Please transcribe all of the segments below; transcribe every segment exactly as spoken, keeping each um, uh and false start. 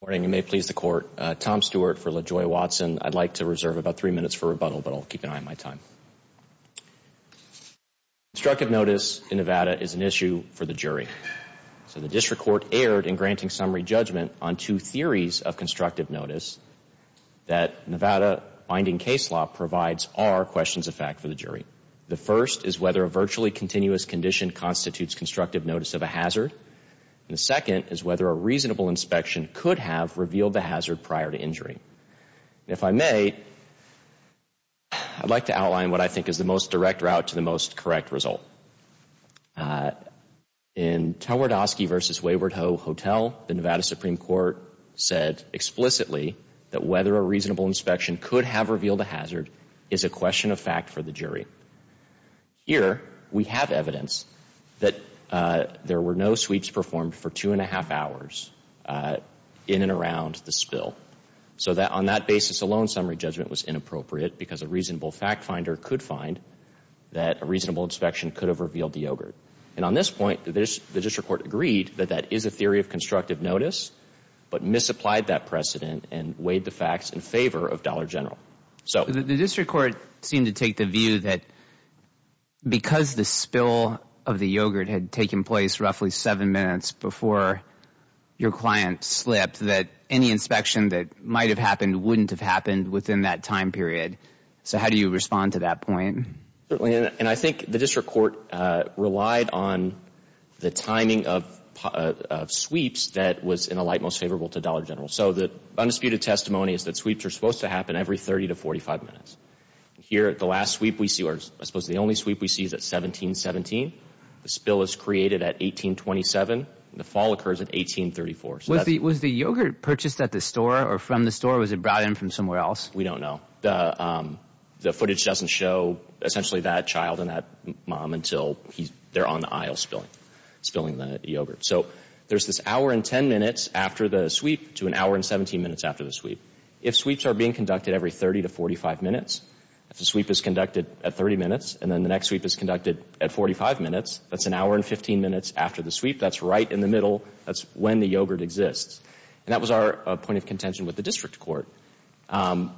Morning, and may it please the Court. Uh, Tom Stewart for LaJoy Watson. I'd like to reserve about three minutes for rebuttal, but I'll keep an eye on my time. Constructive notice in Nevada is an issue for the jury. So the district court erred in granting summary judgment on two theories of constructive notice that Nevada binding case law provides are questions of fact for the jury. The first is whether a virtually continuous condition constitutes constructive notice of a hazard. And the second is whether a reasonable inspection could have revealed the hazard prior to injury. And if I may, I'd like to outline what I think is the most direct route to the most correct result. Uh, in Twardowski versus Wayward Ho Hotel, the Nevada Supreme Court said explicitly that whether a reasonable inspection could have revealed a hazard is a question of fact for the jury. Here, we have evidence that Uh, there were no sweeps performed for two and a half hours uh, in and around the spill. So that on that basis alone, summary judgment was inappropriate because a reasonable fact finder could find that a reasonable inspection could have revealed the yogurt. And on this point, the, the district court agreed that that is a theory of constructive notice, but misapplied that precedent and weighed the facts in favor of Dollar General. So the, the district court seemed to take the view that because the spill of the yogurt had taken place roughly seven minutes before your client slipped, that any inspection that might have happened wouldn't have happened within that time period. So how do you respond to that point? Certainly, and, and I think the district court uh, relied on the timing of, uh, of sweeps that was in a light most favorable to Dollar General. So the undisputed testimony is that sweeps are supposed to happen every thirty to forty-five minutes. Here, the last sweep we see, or I suppose the only sweep we see, is at seventeen seventeen. The spill is created at eighteen twenty-seven. The fall occurs at eighteen thirty-four. So was the was the yogurt purchased at the store or from the store? Or was it brought in from somewhere else? We don't know. The um, the footage doesn't show essentially that child and that mom until he's they're on the aisle spilling spilling the yogurt. So there's this hour and ten minutes after the sweep to an hour and seventeen minutes after the sweep. If sweeps are being conducted every thirty to forty-five minutes, if the sweep is conducted at thirty minutes and then the next sweep is conducted at forty-five minutes, that's an hour and fifteen minutes after the sweep. That's right in the middle. That's when the yogurt exists. And that was our uh, point of contention with the district court. Um,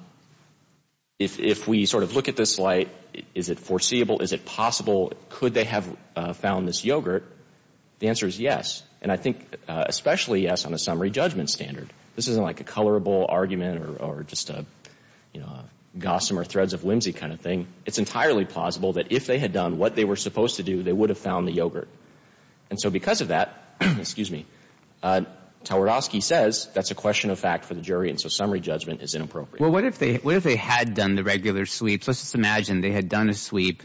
if, if we sort of look at this light, is it foreseeable? Is it possible? Could they have uh, found this yogurt? The answer is yes. And I think uh, especially yes on a summary judgment standard. This isn't like a colorable argument or, or just a, you know, a gossamer threads of whimsy kind of thing. It's entirely plausible that if they had done what they were supposed to do, they would have found the yogurt. And so because of that, excuse me, uh, Twardowski says that's a question of fact for the jury, and so summary judgment is inappropriate. Well, what if they what if they had done the regular sweeps? Let's just imagine they had done a sweep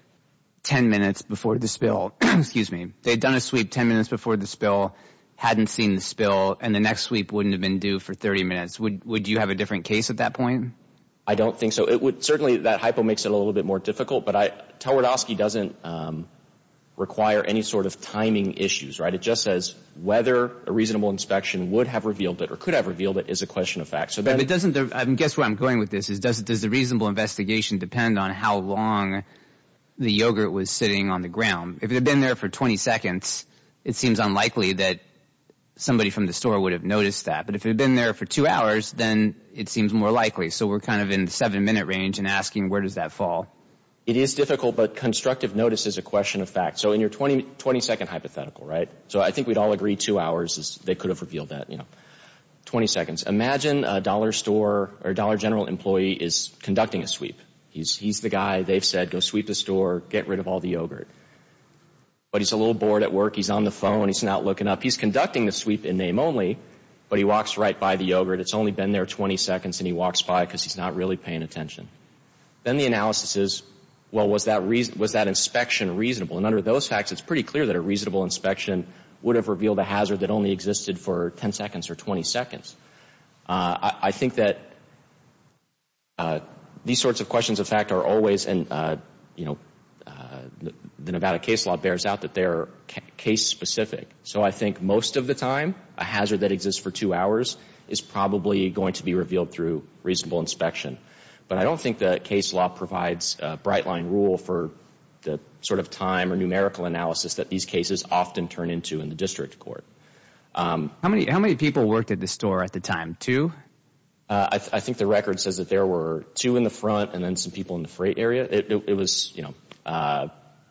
ten minutes before the spill. Excuse me. They had done a sweep ten minutes before the spill, hadn't seen the spill, and the next sweep wouldn't have been due for thirty minutes. Would would you have a different case at that point? I don't think so. It would certainly, that hypo makes it a little bit more difficult, but I, Twardowski doesn't um, require any sort of timing issues, right? It just says whether a reasonable inspection would have revealed it or could have revealed it is a question of fact. So then, but doesn't the, I guess where I'm going with this is does does the reasonable investigation depend on how long the yogurt was sitting on the ground? If it had been there for twenty seconds, it seems unlikely that somebody from the store would have noticed that. But if it had been there for two hours, then it seems more likely. So we're kind of in the seven-minute range and asking where does that fall? It is difficult, but constructive notice is a question of fact. So in your twenty, twenty-second hypothetical, right? So I think we'd all agree two hours is they could have revealed that, you know. twenty seconds. Imagine a dollar store or Dollar General employee is conducting a sweep. He's, he's the guy they've said, go sweep the store, get rid of all the yogurt. But he's a little bored at work. He's on the phone. He's not looking up. He's conducting the sweep in name only, but he walks right by the yogurt. It's only been there twenty seconds, and he walks by because he's not really paying attention. Then the analysis is, well, was that reason, was that inspection reasonable? And under those facts, it's pretty clear that a reasonable inspection would have revealed a hazard that only existed for ten seconds or twenty seconds. Uh, I, I think that uh, these sorts of questions of fact are always, and uh, you know, uh, the, the Nevada case law bears out that they're ca- case specific. So I think most of the time, a hazard that exists for two hours is probably going to be revealed through reasonable inspection. But I don't think the case law provides a bright line rule for the sort of time or numerical analysis that these cases often turn into in the district court. Um, how many how many people worked at the store at the time? Two? Uh, I, th- I think the record says that there were two in the front and then some people in the freight area. It, it, it was, you know, uh,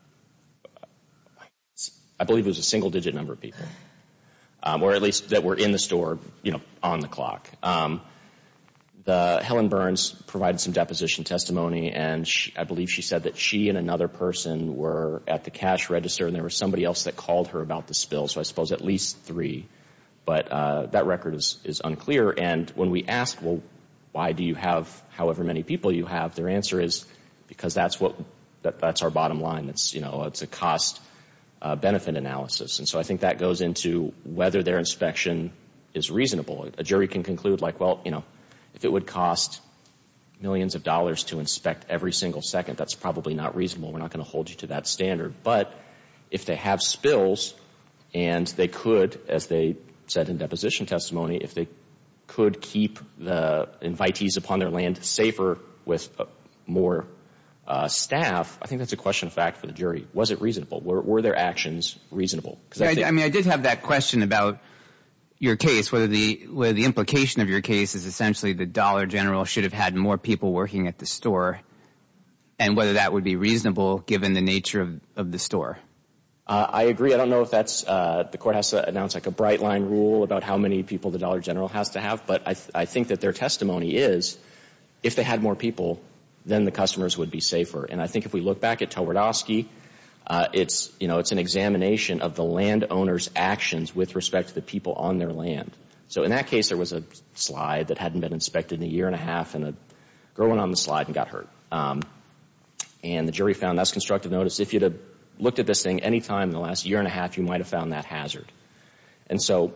I believe it was a single-digit number of people, um, or at least that were in the store, you know, on the clock. Um, the Helen Burns provided some deposition testimony, and she, I believe she said that she and another person were at the cash register, and there was somebody else that called her about the spill. So I suppose at least three. But uh, that record is, is unclear. And when we asked, well, why do you have however many people you have, their answer is because that's what that, that's our bottom line. It's, you know, it's a cost uh, benefit analysis. And so I think that goes into whether their inspection is reasonable. A jury can conclude like, well, you know, if it would cost millions of dollars to inspect every single second, that's probably not reasonable. We're not going to hold you to that standard. But if they have spills and they could, as they said in deposition testimony, if they could keep the invitees upon their land safer with uh, more uh, staff, I think that's a question of fact for the jury. Was it reasonable? Were, were their actions reasonable? Yeah, I, think, I mean, I did have that question about your case, whether the whether the implication of your case is essentially the Dollar General should have had more people working at the store, and whether that would be reasonable given the nature of, of the store. Uh, I agree. I don't know if that's uh, the court has to announce like a bright line rule about how many people the Dollar General has to have, but I, th- I think that their testimony is if they had more people, then the customers would be safer. And I think if we look back at Twardowski, uh, it's you know it's an examination of the landowner's actions with respect to the people on their land. So in that case, there was a slide that hadn't been inspected in a year and a half, and a girl went on the slide and got hurt. Um, and the jury found that's constructive notice. If you'd have looked at this thing any time in the last year and a half, you might have found that hazard. And so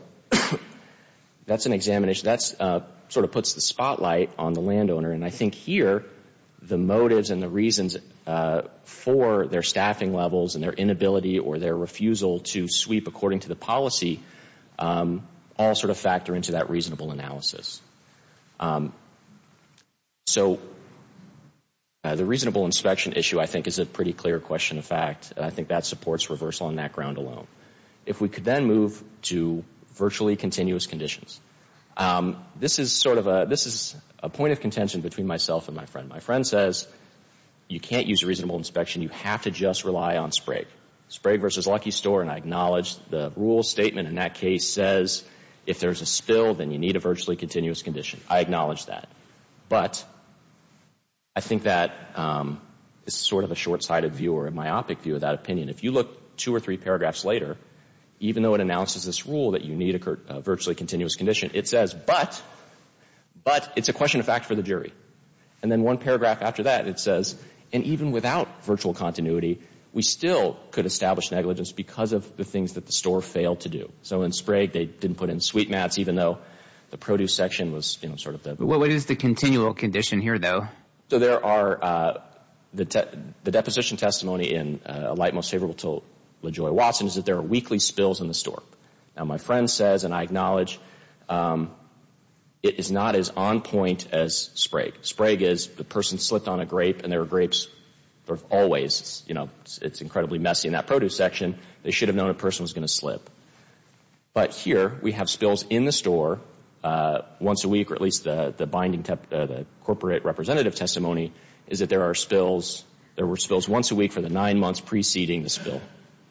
that's an examination. That's uh, sort of puts the spotlight on the landowner. And I think here the motives and the reasons uh, for their staffing levels and their inability or their refusal to sweep according to the policy um, all sort of factor into that reasonable analysis. Um, so Uh, the reasonable inspection issue, I think, is a pretty clear question of fact. And I think that supports reversal on that ground alone. If we could then move to virtually continuous conditions. Um, this is sort of a, this is a point of contention between myself and my friend. My friend says you can't use reasonable inspection. You have to just rely on Sprague. Sprague versus Lucky Store, and I acknowledge the rule statement in that case says if there's a spill, then you need a virtually continuous condition. I acknowledge that. But I think that um, is sort of a short-sighted view or a myopic view of that opinion. If you look two or three paragraphs later, even though it announces this rule that you need a, a virtually continuous condition, it says, but, but it's a question of fact for the jury. And then one paragraph after that, it says, and even without virtual continuity, we still could establish negligence because of the things that the store failed to do. So in Sprague, they didn't put in sweet mats, even though the produce section was, you know, sort of the... But what is the continual condition here, though? So there are uh, the, te- the deposition testimony in uh, a light most favorable to LaJoy Watson is that there are weekly spills in the store. Now, my friend says, and I acknowledge, um, it is not as on point as Sprague. Sprague is the person slipped on a grape, and there are grapes sort of always, you know, it's, it's incredibly messy in that produce section. They should have known a person was going to slip. But here we have spills in the store Uh, once a week, or at least the, the binding, tep- uh, the corporate representative testimony is that there are spills, there were spills once a week for the nine months preceding the spill.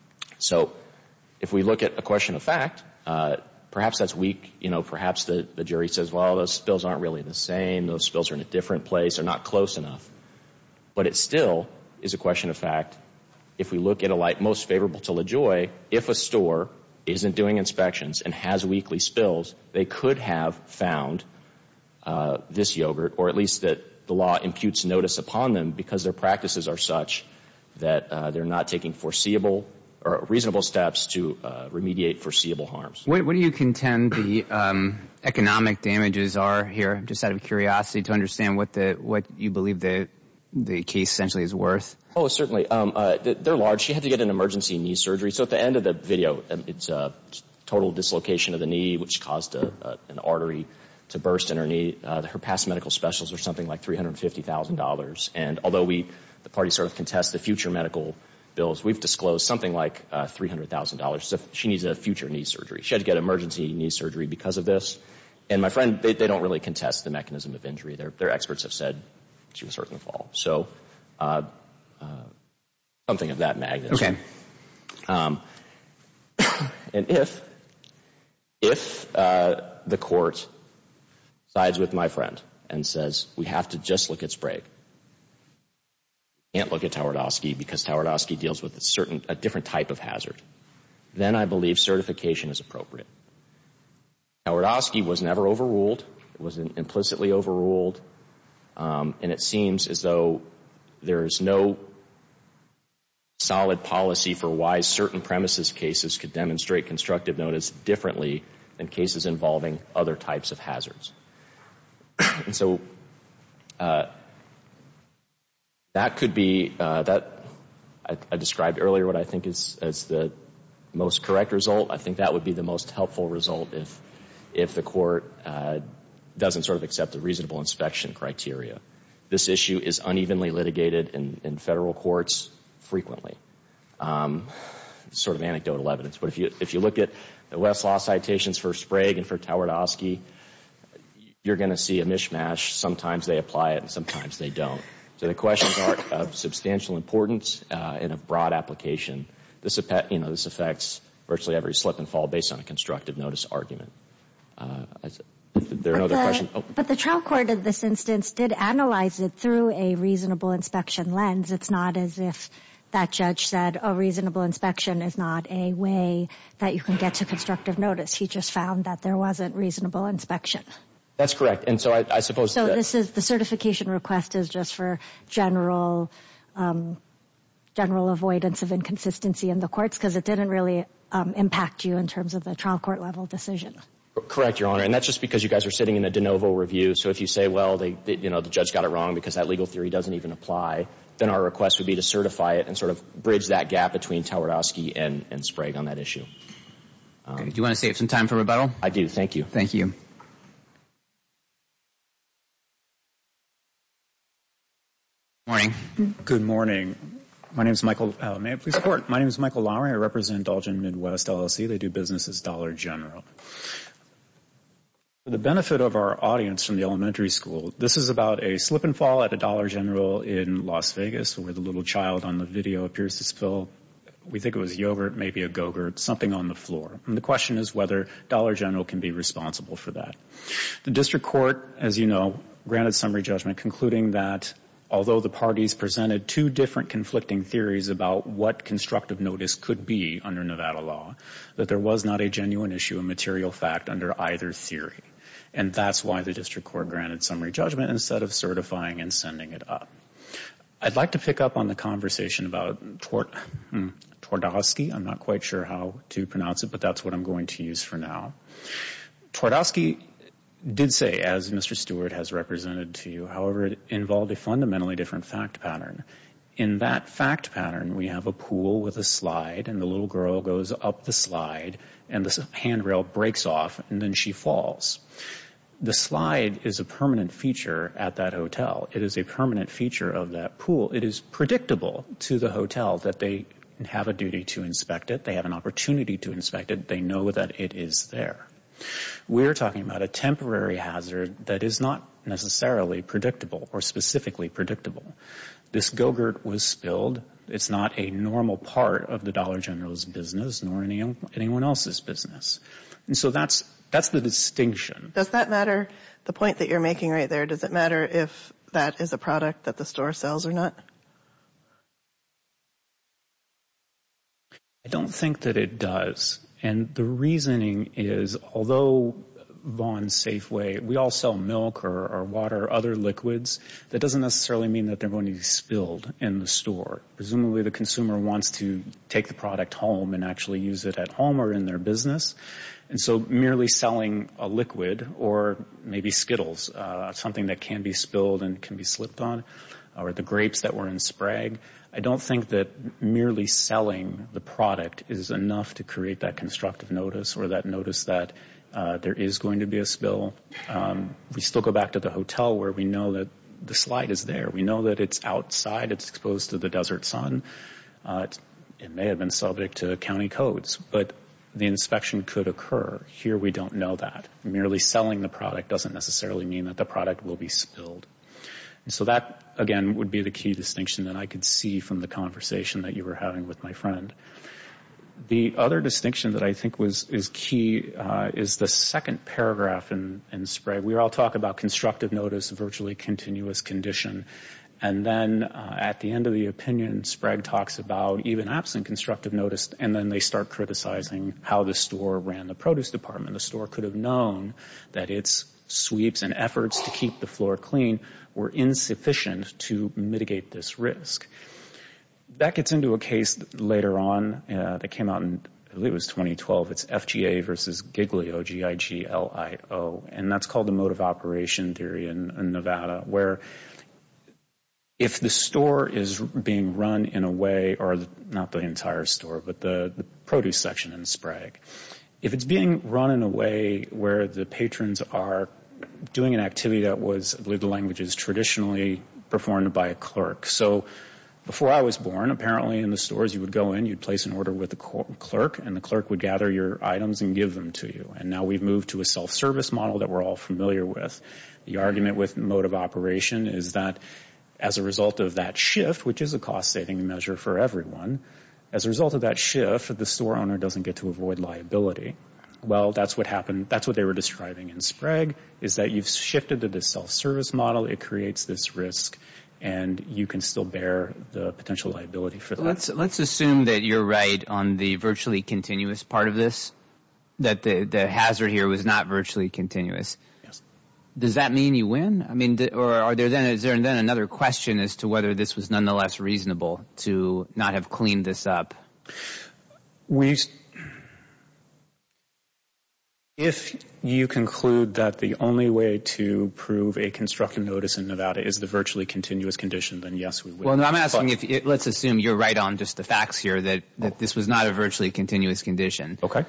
So if we look at a question of fact, uh, perhaps that's weak, you know, perhaps the, the jury says, well, those spills aren't really the same, those spills are in a different place, they're not close enough. But it still is a question of fact. If we look at a light most favorable to LaJoy, if a store isn't doing inspections and has weekly spills, they could have found uh, this yogurt, or at least that the law imputes notice upon them because their practices are such that uh, they're not taking foreseeable or reasonable steps to uh, remediate foreseeable harms. What, what do you contend the um, economic damages are here? Just out of curiosity to understand what the what you believe the the case essentially is worth. Oh, certainly. Um, uh, they're large. She had to get an emergency knee surgery. So at the end of the video, um, it's a total dislocation of the knee, which caused a, a, an artery to burst in her knee. Uh, her past medical specials are something like three hundred fifty thousand dollars. And although we, the parties sort of contest the future medical bills. We've disclosed something like uh, three hundred thousand dollars. So she needs a future knee surgery. She had to get emergency knee surgery because of this. And my friend, they, they don't really contest the mechanism of injury. Their, their experts have said she was hurt in the fall. So uh, uh, something of that magnitude. Okay. Um, and if, if uh, the court sides with my friend and says we have to just look at Sprague, can't look at Twardowski because Twardowski deals with a certain, a different type of hazard, then I believe certification is appropriate. Twardowski was never overruled. It was implicitly overruled. Um, and it seems as though there is no solid policy for why certain premises cases could demonstrate constructive notice differently than cases involving other types of hazards. And so uh, that could be uh, that I, I described earlier what I think is as the most correct result. I think that would be the most helpful result if if the court uh, doesn't sort of accept the reasonable inspection criteria. This issue is unevenly litigated in, in federal courts frequently. Um, sort of anecdotal evidence. But if you if you look at the Westlaw citations for Sprague and for Twardowski, you're going to see a mishmash. Sometimes they apply it and sometimes they don't. So the questions are of substantial importance uh, and of broad application. This, you know, this affects virtually every slip and fall based on a constructive notice argument. Uh, if there are no other the, questions. Oh. But the trial court in this instance did analyze it through a reasonable inspection lens. It's not as if that judge said a reasonable inspection is not a way that you can get to constructive notice. He just found that there wasn't reasonable inspection. That's correct. And so I, I suppose So that this is the certification request is just for general um, general avoidance of inconsistency in the courts because it didn't really um, impact you in terms of the trial court level decision. Correct, Your Honor. And that's just because you guys are sitting in a de novo review. So if you say, well, they, they, you know, the judge got it wrong because that legal theory doesn't even apply, then our request would be to certify it and sort of bridge that gap between Twardowski and, and Sprague on that issue. Um, okay. Do you want to save some time for rebuttal? I do. Thank you. Thank you. Morning. Good morning. My name is Michael, uh, may I please report? My name is Michael Lowry. I represent Dolgen Midwest L L C. They do business as Dollar General. For the benefit of our audience from the elementary school, this is about a slip and fall at a Dollar General in Las Vegas where the little child on the video appears to spill, we think it was yogurt, maybe a Go-Gurt, something on the floor. And the question is whether Dollar General can be responsible for that. The district court, as you know, granted summary judgment concluding that although the parties presented two different conflicting theories about what constructive notice could be under Nevada law, that there was not a genuine issue of material fact under either theory. And that's why the district court granted summary judgment instead of certifying and sending it up. I'd like to pick up on the conversation about Tward, hmm, Twardowski. I'm not quite sure how to pronounce it, but that's what I'm going to use for now. Twardowski did say, as Mister Stewart has represented to you, however, it involved a fundamentally different fact pattern. In that fact pattern, we have a pool with a slide, and the little girl goes up the slide, and the handrail breaks off, and then she falls. The slide is a permanent feature at that hotel. It is a permanent feature of that pool. It is predictable to the hotel that they have a duty to inspect it. They have an opportunity to inspect it. They know that it is there. We're talking about a temporary hazard that is not necessarily predictable or specifically predictable. This Go-Gurt was spilled. It's not a normal part of the Dollar General's business nor any, anyone else's business. And so that's that's the distinction. Does that matter, the point that you're making right there, does it matter if that is a product that the store sells or not? I don't think that it does. And the reasoning is, although Vaughn's Safeway, we all sell milk or, or water or other liquids, that doesn't necessarily mean that they're going to be spilled in the store. Presumably the consumer wants to take the product home and actually use it at home or in their business. And so merely selling a liquid or maybe Skittles, uh, something that can be spilled and can be slipped on, or the grapes that were in Sprague, I don't think that merely selling the product is enough to create that constructive notice or that notice that uh, there is going to be a spill. Um, we still go back to the hotel where we know that the slide is there. We know that it's outside. It's exposed to the desert sun. Uh, it's It may have been subject to county codes, but the inspection could occur. Here we don't know that. Merely selling the product doesn't necessarily mean that the product will be spilled. And so that, again, would be the key distinction that I could see from the conversation that you were having with my friend. The other distinction that I think was is key uh, is the second paragraph in, in Sprague. We all talk about constructive notice, virtually continuous condition. And then uh, at the end of the opinion, Sprague talks about even absent constructive notice, and then they start criticizing how the store ran the produce department. The store could have known that its sweeps and efforts to keep the floor clean were insufficient to mitigate this risk. That gets into a case later on uh, that came out in, I believe it was twenty twelve. It's F G A versus Giglio, G I G L I O, and that's called the mode of operation theory in, in Nevada, where if the store is being run in a way, or the, not the entire store, but the, the produce section in Sprague, if it's being run in a way where the patrons are doing an activity that was, I believe the language is traditionally performed by a clerk. So before I was born, apparently in the stores you would go in, you'd place an order with the clerk, and the clerk would gather your items and give them to you. And now we've moved to a self-service model that we're all familiar with. The argument with mode of operation is that as a result of that shift, which is a cost-saving measure for everyone, as a result of that shift, the store owner doesn't get to avoid liability. Well, that's what happened. That's what they were describing in Sprague, is that you've shifted to this self-service model. It creates this risk, and you can still bear the potential liability for that. Let's, let's assume that you're right on the virtually continuous part of this, that the, the hazard here was not virtually continuous. Yes. Does that mean you win? I mean, or are there then, is there then another question as to whether this was nonetheless reasonable to not have cleaned this up? We... If you conclude that the only way to prove a constructive notice in Nevada is the virtually continuous condition, then yes, we would. Well, no, I'm asking but, if, it, let's assume you're right on just the facts here, that, that oh. this was not a virtually continuous condition. Okay.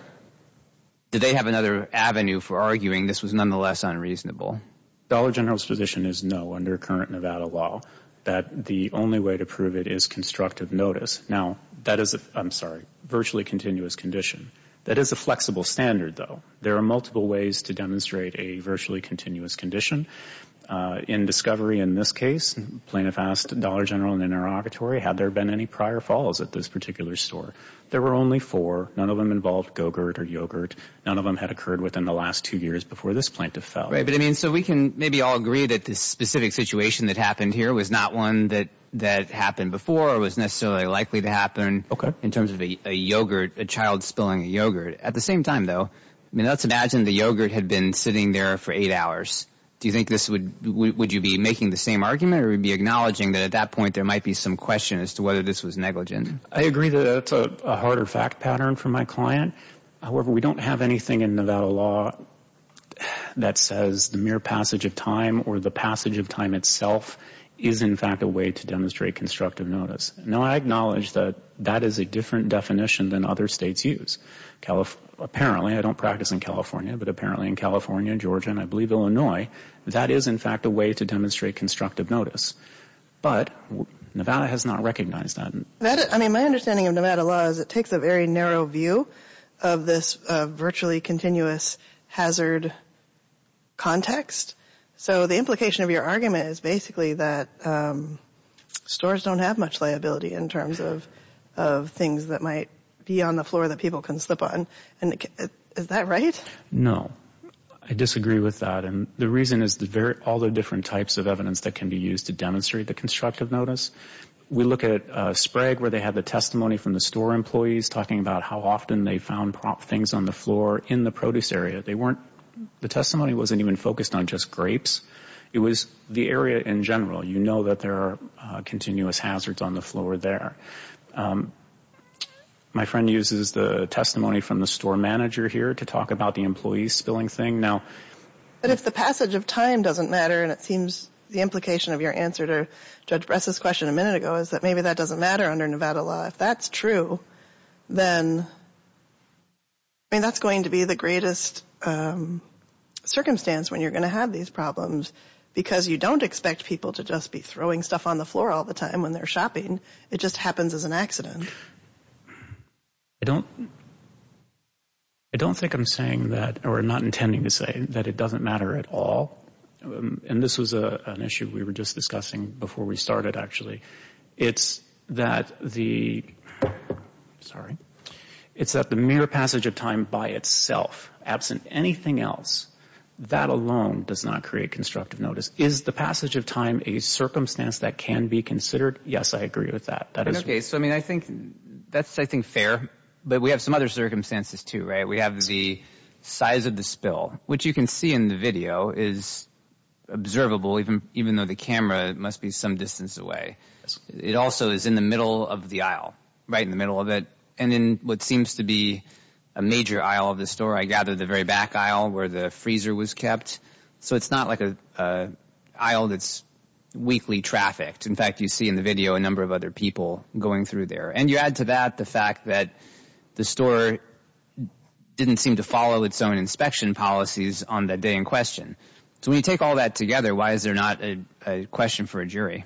Do they have another avenue for arguing this was nonetheless unreasonable? Dollar General's position is no, under current Nevada law, that the only way to prove it is constructive notice. Now, that is, a, I'm sorry, virtually continuous condition. That is a flexible standard, though. There are multiple ways to demonstrate a virtually continuous condition. Uh, in discovery in this case, plaintiff asked Dollar General in interrogatory, had there been any prior falls at this particular store? There were only four. None of them involved Go-Gurt or yogurt. None of them had occurred within the last two years before this plaintiff fell. Right, but I mean, so we can maybe all agree that this specific situation that happened here was not one that that happened before or was necessarily likely to happen. Okay. In terms of a, a yogurt, a child spilling a yogurt. At the same time, though, I mean, let's imagine the yogurt had been sitting there for eight hours. Do you think this would, would you be making the same argument, or would you be acknowledging that at that point there might be some question as to whether this was negligent? I agree that that's a, a harder fact pattern for my client. However, we don't have anything in Nevada law that says the mere passage of time or the passage of time itself is in fact a way to demonstrate constructive notice. Now, I acknowledge that that is a different definition than other states use. Calif- apparently, I don't practice in California, but apparently in California, Georgia, and I believe Illinois, that is in fact a way to demonstrate constructive notice. But Nevada has not recognized that. That, I mean, my understanding of Nevada law is it takes a very narrow view of this uh, virtually continuous hazard context. So the implication of your argument is basically that um, stores don't have much liability in terms of of things that might be on the floor that people can slip on. And it, is that right? No, I disagree with that. And the reason is the very, all the different types of evidence that can be used to demonstrate the constructive notice. We look at uh, Sprague, where they had the testimony from the store employees talking about how often they found prop things on the floor in the produce area. They weren't. The testimony wasn't even focused on just grapes. It was the area in general. You know that there are uh, continuous hazards on the floor there. Um, my friend uses the testimony from the store manager here to talk about the employees spilling thing. Now, but if the passage of time doesn't matter, and it seems the implication of your answer to Judge Bress's question a minute ago is that maybe that doesn't matter under Nevada law. If that's true, then, I mean, that's going to be the greatest um, circumstance when you're going to have these problems, because you don't expect people to just be throwing stuff on the floor all the time when they're shopping. It just happens as an accident. I don't I don't think I'm saying that, or not intending to say, that it doesn't matter at all. Um, and this was a, an issue we were just discussing before we started, actually. It's that the, sorry, it's that the mere passage of time by itself, absent anything else, that alone does not create constructive notice. Is the passage of time a circumstance that can be considered? Yes, I agree with that. That is okay. So I mean, I think that's I think fair, but we have some other circumstances too, right? We have the size of the spill, which you can see in the video is observable, even even though the camera must be some distance away. Yes. It also is in the middle of the aisle, right in the middle of it, and in what seems to be a major aisle of the store. I gather the very back aisle where the freezer was kept. So it's not like a, a aisle that's weakly trafficked. In fact, you see in the video a number of other people going through there. And you add to that the fact that the store didn't seem to follow its own inspection policies on the day in question. So when you take all that together, why is there not a, a question for a jury?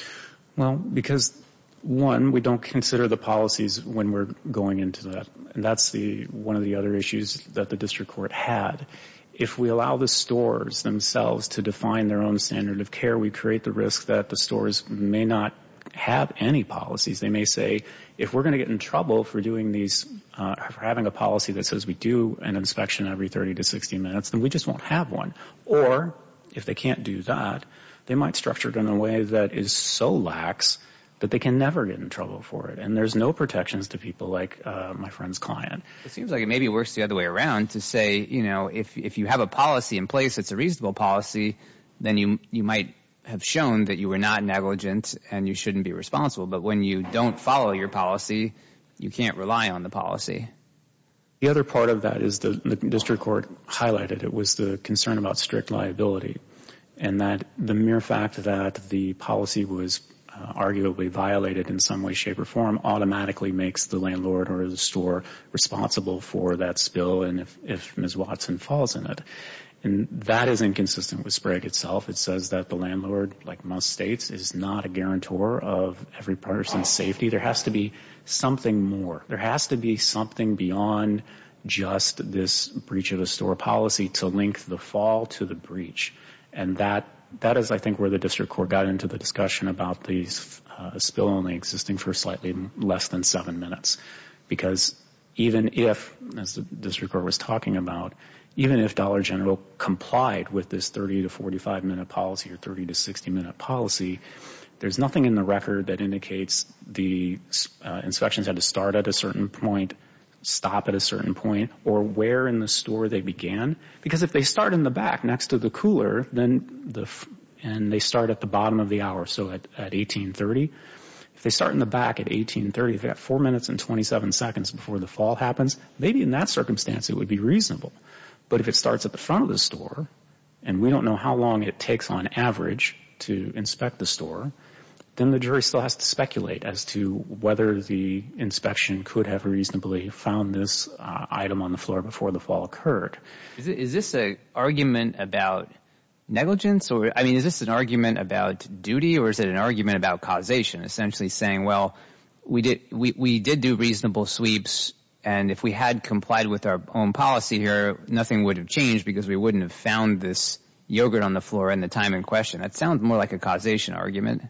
Well, because one, we don't consider the policies when we're going into that. And that's the one of the other issues that the district court had. If we allow the stores themselves to define their own standard of care, we create the risk that the stores may not have any policies. They may say, if we're going to get in trouble for doing these, uh, for having a policy that says we do an inspection every thirty to sixty minutes, then we just won't have one. Or if they can't do that, they might structure it in a way that is so lax that they can never get in trouble for it. And there's no protections to people like uh, my friend's client. It seems like it maybe works the other way around to say, you know, if if you have a policy in place that's a reasonable policy, then you you might have shown that you were not negligent and you shouldn't be responsible. But when you don't follow your policy, you can't rely on the policy. The other part of that is the, the district court highlighted. It was the concern about strict liability, and that the mere fact that the policy was uh, arguably violated in some way, shape, or form automatically makes the landlord or the store responsible for that spill and if, if Miz Watson falls in it. And that is inconsistent with Sprague itself. It says that the landlord, like most states, is not a guarantor of every person's safety. There has to be something more. There has to be something beyond just this breach of a store policy to link the fall to the breach. And that that is, I think, where the district court got into the discussion about the uh, spill only existing for slightly less than seven minutes. Because even if, as the district court was talking about, even if Dollar General complied with this thirty to forty-five minute policy or thirty to sixty minute policy, there's nothing in the record that indicates the uh, inspections had to start at a certain point, stop at a certain point, or where in the store they began. Because if they start in the back next to the cooler, then the and they start at the bottom of the hour, so at, at eighteen thirty. If they start in the back at eighteen thirty, they've got four minutes and twenty-seven seconds before the fall happens. Maybe in that circumstance it would be reasonable. But if it starts at the front of the store, and we don't know how long it takes on average to inspect the store, then the jury still has to speculate as to whether the inspection could have reasonably found this uh, item on the floor before the fall occurred. Is, it, is this an argument about negligence? Or, I mean, is this an argument about duty, or is it an argument about causation? Essentially saying, well, we did, we, we did do reasonable sweeps, and if we had complied with our own policy here, nothing would have changed because we wouldn't have found this yogurt on the floor in the time in question. That sounds more like a causation argument.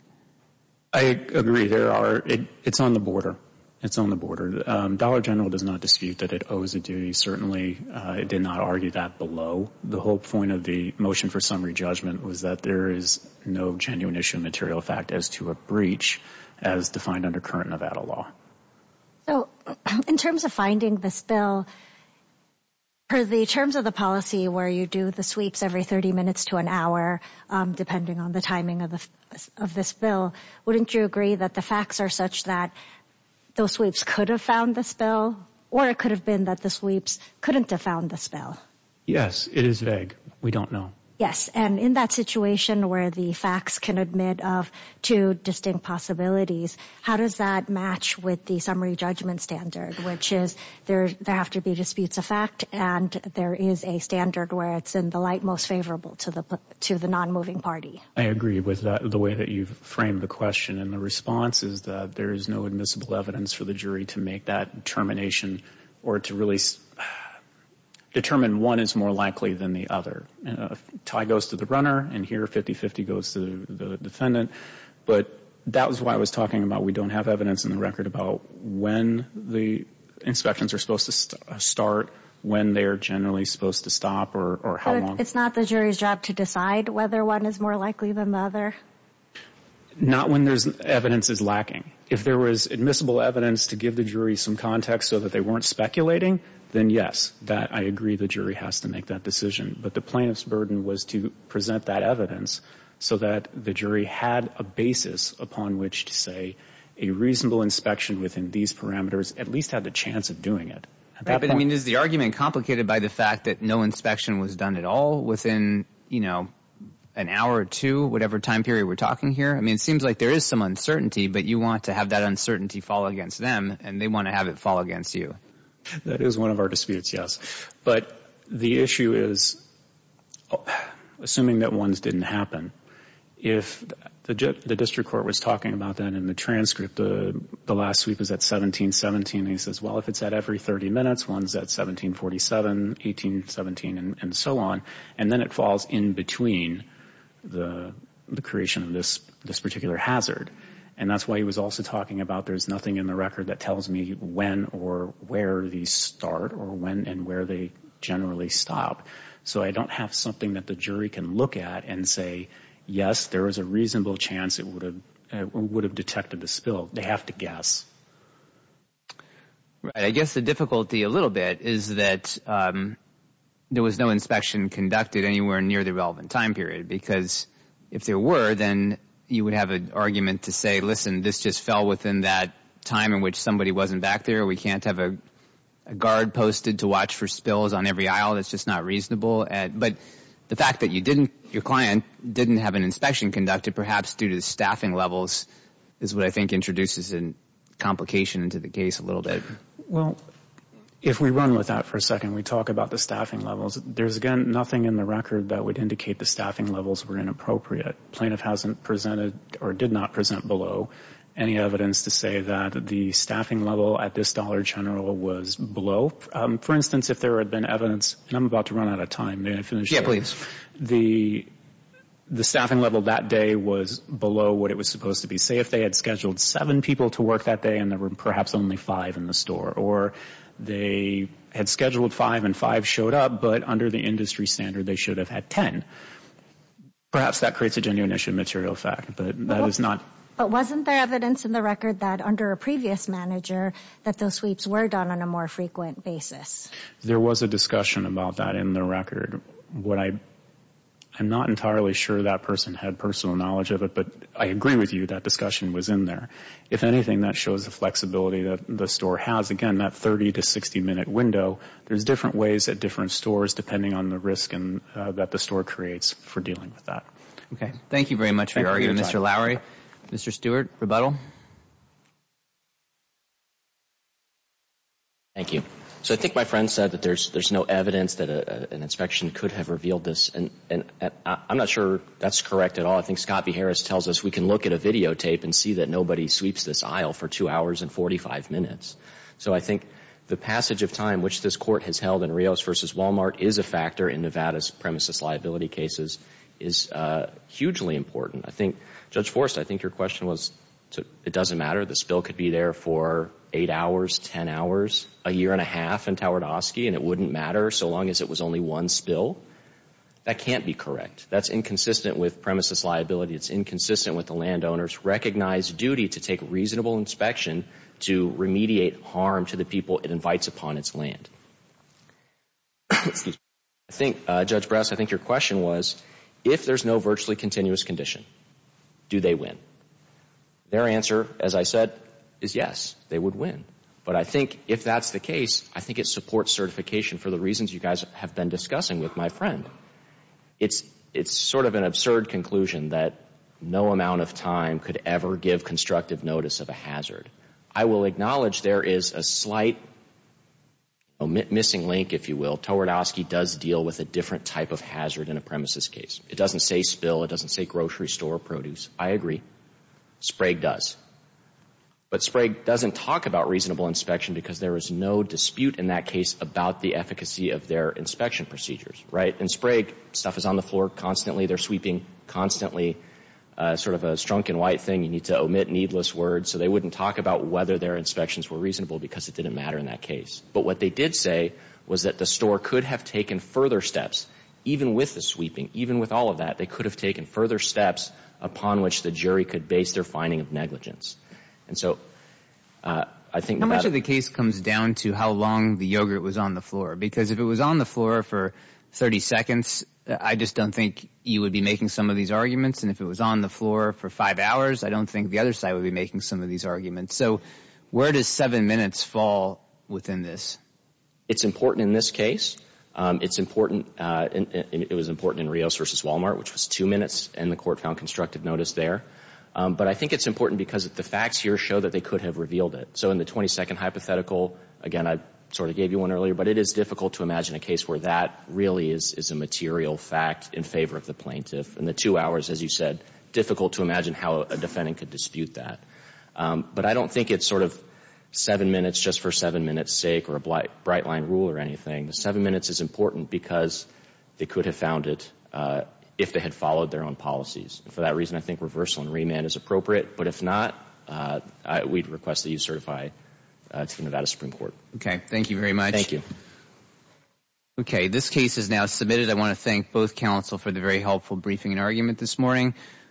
I agree. There are. It, it's on the border. It's on the border. Um, Dollar General does not dispute that it owes a duty. Certainly, uh, it did not argue that below. The whole point of the motion for summary judgment was that there is no genuine issue of material fact as to a breach as defined under current Nevada law. So in terms of finding the spill, per the terms of the policy where you do the sweeps every thirty minutes to an hour, um, depending on the timing of the of the spill, wouldn't you agree that the facts are such that those sweeps could have found the spill, or it could have been that the sweeps couldn't have found the spill? Yes, it is vague. We don't know. Yes, and in that situation where the facts can admit of two distinct possibilities, how does that match with the summary judgment standard, which is there there have to be disputes of fact, and there is a standard where it's in the light most favorable to the to the non-moving party? I agree with that, the way that you've framed the question, and the response is that there is no admissible evidence for the jury to make that determination or to really determine one is more likely than the other. Uh, tie goes to the runner, and here fifty-fifty goes to the defendant. But that was why I was talking about we don't have evidence in the record about when the inspections are supposed to st- start, when they're generally supposed to stop, or, or how but long. It's not the jury's job to decide whether one is more likely than the other? Not when there's evidence is lacking. If there was admissible evidence to give the jury some context so that they weren't speculating, then yes, that I agree the jury has to make that decision. But the plaintiff's burden was to present that evidence so that the jury had a basis upon which to say a reasonable inspection within these parameters at least had the chance of doing it. At that right, but point, I mean, is the argument complicated by the fact that no inspection was done at all within, you know, an hour or two, whatever time period we're talking here? I mean, it seems like there is some uncertainty, but you want to have that uncertainty fall against them, and they want to have it fall against you. That is one of our disputes, yes. But the issue is, assuming that ones didn't happen, if the, the district court was talking about that in the transcript, the, the last sweep is at seventeen seventeen, and he says, well, if it's at every thirty minutes, one's at seventeen forty-seven, eighteen seventeen, and, and so on, and then it falls in between the, the creation of this, this particular hazard. And that's why he was also talking about there's nothing in the record that tells me when or where these start or when and where they generally stop. So I don't have something that the jury can look at and say, yes, there was a reasonable chance it would have it would have detected the spill. They have to guess. Right. I guess the difficulty a little bit is that um, there was no inspection conducted anywhere near the relevant time period, because if there were, then you would have an argument to say, listen, this just fell within that time in which somebody wasn't back there. We can't have a, a guard posted to watch for spills on every aisle. That's just not reasonable. And, but the fact that you didn't, your client didn't have an inspection conducted, perhaps due to the staffing levels, is what I think introduces a complication into the case a little bit. Well, if we run with that for a second, we talk about the staffing levels. There's, again, nothing in the record that would indicate the staffing levels were inappropriate. Plaintiff hasn't presented or did not present below any evidence to say that the staffing level at this Dollar General was below. Um, for instance, if there had been evidence, and I'm about to run out of time. May I finish? Yeah, there? please. The the staffing level that day was below what it was supposed to be. Say if they had scheduled seven people to work that day and there were perhaps only five in the store, or they had scheduled five and five showed up, but under the industry standard they should have had ten. Perhaps that creates a genuine issue of material fact, but that well, is not. But wasn't there evidence in the record that under a previous manager that those sweeps were done on a more frequent basis? There was a discussion about that in the record. What I, I'm not entirely sure that person had personal knowledge of it, but I agree with you that discussion was in there. If anything, that shows the flexibility that the store has. Again, that thirty to sixty minute window, there's different ways at different stores depending on the risk and, uh, that the store creates for dealing with that. Okay. Thank you very much for Thank your argument, your Mister Lowry. Mister Stewart, rebuttal. Thank you. So I think my friend said that there's there's no evidence that a, a, an inspection could have revealed this, and, and, and I'm not sure that's correct at all. I think Scott B. Harris tells us we can look at a videotape and see that nobody sweeps this aisle for two hours and forty-five minutes. So I think the passage of time, which this court has held in Rios versus Walmart, is a factor in Nevada's premises liability cases, is uh, hugely important. I think, Judge Forrest, I think your question was, to, it doesn't matter. The spill could be there for eight hours, ten hours, a year and a half in Twardowski, and it wouldn't matter so long as it was only one spill. That can't be correct. That's inconsistent with premises liability. It's inconsistent with the landowner's recognized duty to take reasonable inspection to remediate harm to the people it invites upon its land. Excuse me. I think, uh, Judge Bress, I think your question was, if there's no virtually continuous condition, do they win? Their answer, as I said, is yes, they would win. But I think if that's the case, I think it supports certification for the reasons you guys have been discussing with my friend. It's it's sort of an absurd conclusion that no amount of time could ever give constructive notice of a hazard. I will acknowledge there is a slight you know, missing link, if you will. Twardowski does deal with a different type of hazard in a premises case. It doesn't say spill. It doesn't say grocery store produce. I agree. Sprague does. But Sprague doesn't talk about reasonable inspection because there is no dispute in that case about the efficacy of their inspection procedures, right? In Sprague, stuff is on the floor constantly. They're sweeping constantly, uh, sort of a strunk and white thing. You need to omit needless words. So they wouldn't talk about whether their inspections were reasonable because it didn't matter in that case. But what they did say was that the store could have taken further steps, even with the sweeping, even with all of that, they could have taken further steps upon which the jury could base their finding of negligence. And so uh, I think How Nevada, much of the case comes down to how long the yogurt was on the floor? Because if it was on the floor for thirty seconds, I just don't think you would be making some of these arguments. And if it was on the floor for five hours, I don't think the other side would be making some of these arguments. So where does seven minutes fall within this? It's important in this case. Um, it's important. Uh, in, in, it was important in Rios versus Walmart, which was two minutes, and the court found constructive notice there. Um, but I think it's important because the facts here show that they could have revealed it. So in the twenty-second hypothetical, again, I sort of gave you one earlier, but it is difficult to imagine a case where that really is, is a material fact in favor of the plaintiff. And the two hours, as you said, difficult to imagine how a defendant could dispute that. Um, but I don't think it's sort of seven minutes just for seven minutes' sake or a bright, bright line rule or anything. The seven minutes is important because they could have found it uh, if they had followed their own policies. And for that reason, I think reversal and remand is appropriate. But if not, uh, I, we'd request that you certify uh, to the Nevada Supreme Court. Okay. Thank you very much. Thank you. Okay. This case is now submitted. I want to thank both counsel for the very helpful briefing and argument this morning.